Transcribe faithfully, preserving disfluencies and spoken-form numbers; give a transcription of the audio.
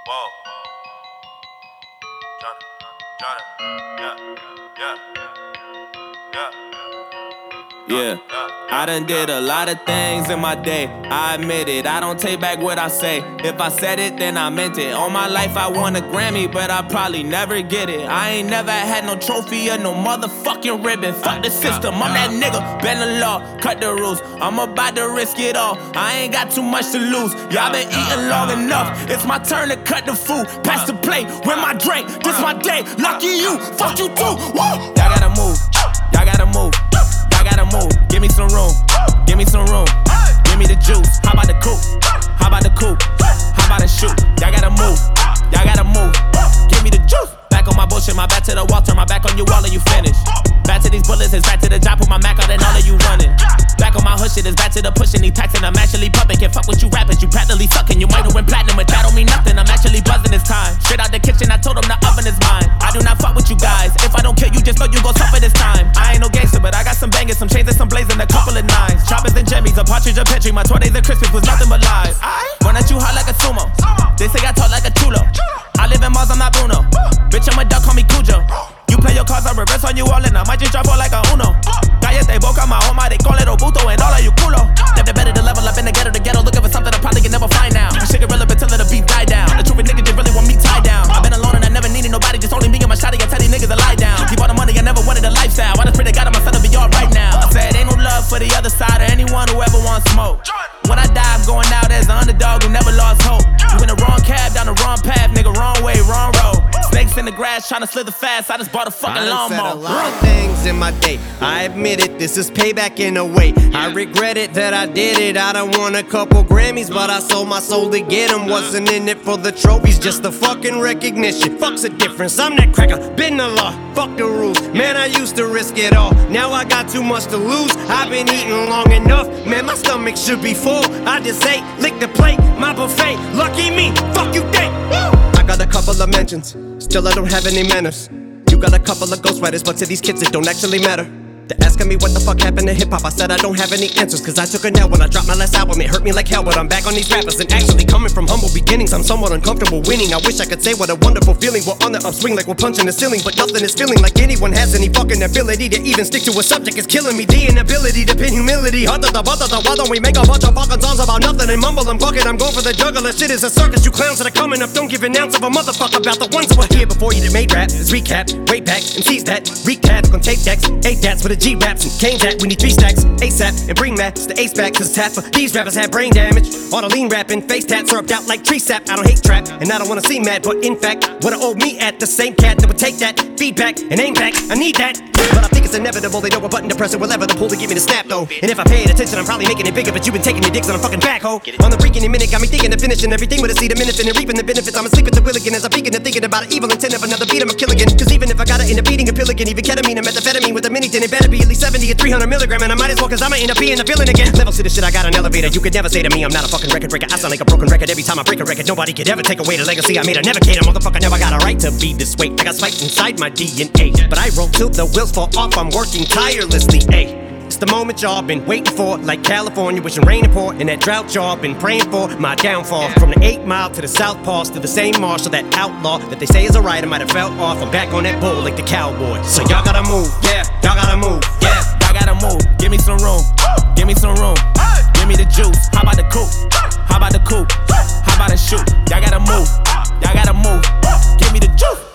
Whoa. Johnny, Johnny, yeah, yeah, yeah. Yeah, I done did a lot of things in my day. I admit it, I don't take back what I say. If I said it, then I meant it. All my life I won a Grammy, but I probably never get it. I ain't never had no trophy or no motherfucking ribbon. Fuck the system, I'm that nigga. Bend the law, cut the rules. I'm about to risk it all. I ain't got too much to lose. Y'all been eating long enough. It's my turn to cut the food. Pass the plate, with my drink. This my day. Lucky you, fuck you too. Woo! Y'all gotta move. Y'all gotta move. Gotta move, give me some room, give me some room, give me the juice. How about the coupe? How about the coupe? How about the shoot? Y'all gotta move, y'all gotta move, give me the juice. Back on my bullshit, my back to the wall, turn my back on you all and you finish. Back to these bullets, it's back to the job, put my Mac out and all of you running. Back on my hood shit, it's back to the pushing, these packs and I'm actually pumping. Can't fuck with you rappers, you practically sucking. You might have went platinum, but that don't mean nothing. I'm actually buzzing this time. Straight out the kitchen, I told them the oven is mine. I do not fuck with you guys. If I don't kill you, just know you gon' suffer this time. I ain't no gangster, but I got some bangers, some chains and some blazing, a couple of nines. Choppers and jimmies, a partridge, a petri. My twenties and Christmas was nothing but lies. Run at you hard like a sumo. They say I talk like a chulo. I live in Mars, I'm not Bruno. Bitch, I'm a duck, call me Cujo. You play your cards, I reverse on you all and I might just drop all like a Uno. Cállate boca, my home, they call it Obuto and all of you culo. Never better to level up in the ghetto, the ghetto, looking for something I probably can never find now. You shit irrelevant till the beat die down. The truth is niggas just really want me tied down. I've been alone and I never needed nobody, just only me and my shotty. I tell these niggas to lie down. Keep all the money, I never wanted a lifestyle. I just pray to God my son to be all right now. I said ain't no love for the other side or anyone who ever wants smoke. When I die, I'm going out as the underdog who never lost hope. You in the wrong cab, down the wrong path, nigga, wrong way, wrong road. Snakes in the grass, trying to slither fast. I just bought a fucking lawnmower. I said a lot of things in my day. I admit it, this is payback in a way. I regret it that I did it. I done won a couple Grammys, but I sold my soul to get them. Wasn't in it for the trophies, just the fucking recognition. Fuck's the difference, I'm that cracker, been the law. Fuck the rules, man, I used to risk it all. Now I got too much to lose. I've been eating long enough, man, my stomach should be full. I just ate, lick the plate, my buffet. Lucky me, fuck you think. I got a couple of mentions, still I don't have any manners. You got a couple of ghostwriters, but to these kids it don't actually matter. They're asking me what the fuck happened to hip-hop. I said I don't have any answers, cause I took a nap when I dropped my last album. It hurt me like hell, but I'm back on these rappers. And actually coming from humble beginnings, I'm somewhat uncomfortable winning. I wish I could say what a wonderful feeling. We're on the upswing like we're punching the ceiling, but nothing is feeling like anyone has any fucking ability to even stick to a subject. It's killing me, the inability to pin humility. Why don't we make a bunch of fucking songs about nothing and mumble and fuck it? I'm going for the juggler, shit is a circus. You clowns that are coming up don't give an ounce of a motherfucker about the ones that were here before you that made rap. It's recap, way back, M Cs that recap on tape decks, eight dats with a G raps and Kane that. We need three stacks, ASAP, and bring that to the ace back, cause it's half of these rappers have brain damage. All the lean rapping, face tats syrupped out like tree sap. I don't hate trap, and I don't wanna see mad, but in fact, wanna owe me at the same cat that would take that feedback and aim back. I need that, but I think it's inevitable. They know a button to press it, whatever the pull to get me to snap though. And if I paid attention, I'm probably making it bigger, but you've been taking your dicks on a fucking backhoe. On the freaking minute, got me thinking of finishing everything with a seed, a minute, and reaping the benefits. I'm asleep at the wheel again as I'm peeking and thinking about an evil intent of another beat. I'm a kill again, cause even if I gotta end up eating a pill again, even ketamine and methamphetamine with a mini, then it better be at least seventy or three hundred milligram, and I might as well, cause I'ma end up being a villain again. Levels to the shit, I got an elevator. You could never say to me I'm not a fucking record breaker. I sound like a broken record every time I break a record. Nobody could ever take away the legacy I made. I never cater, motherfucker, never got a right to be this way. I got spikes inside my D N A, but I roll till the wheels fall off. I'm working tirelessly, ayy. It's the moment y'all been waiting for, like California wishing rain and pour, and that drought y'all been praying for. My downfall, from the eight mile to the South Pass to the same marshal, that outlaw that they say is a writer might have fell off. I'm back on that bull like the cowboy. So y'all gotta move, yeah, y'all gotta move, yeah. Y'all gotta move, give me some room, give me some room, give me the juice. How about the coupe? How about the coupe? How about the shoot? Y'all gotta